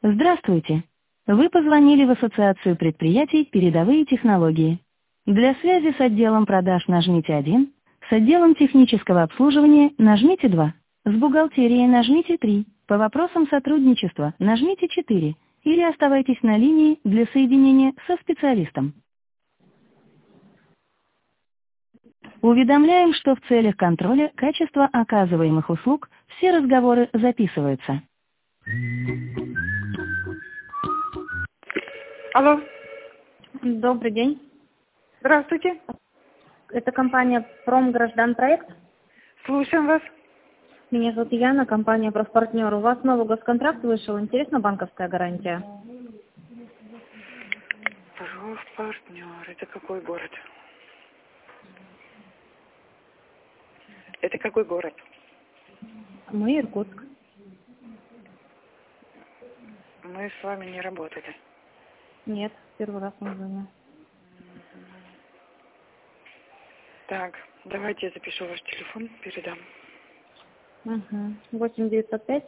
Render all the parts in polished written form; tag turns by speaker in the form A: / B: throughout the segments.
A: Здравствуйте. Вы позвонили в Ассоциацию предприятий «Передовые технологии». Для связи с отделом продаж нажмите 1, с отделом технического обслуживания нажмите 2, с бухгалтерией нажмите 3, по вопросам сотрудничества нажмите 4 или оставайтесь на линии для соединения со специалистом. Уведомляем, что в целях контроля качества оказываемых услуг все разговоры записываются.
B: Алло,
C: Добрый день.
B: здравствуйте.
C: Это компания «Промгражданпроект».
B: Слушаем вас.
C: Меня зовут Яна, компания «Профпартнер». У вас новый госконтракт вышел. Интересна банковская гарантия?
B: Профпартнер. Это какой город? Это какой город?
C: Мы Иркутск.
B: Мы с вами не работали.
C: Нет, первый раз вам звоню.
B: Так, давайте я запишу ваш телефон, передам.
C: 8905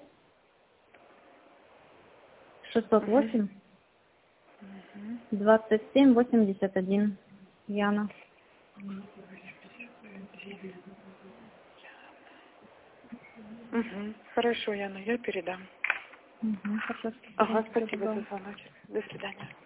C: 608 27 81. Яна.
B: Хорошо, Яна, я передам.
C: Хорошо.
B: Ага, спасибо за звоночек. До свидания.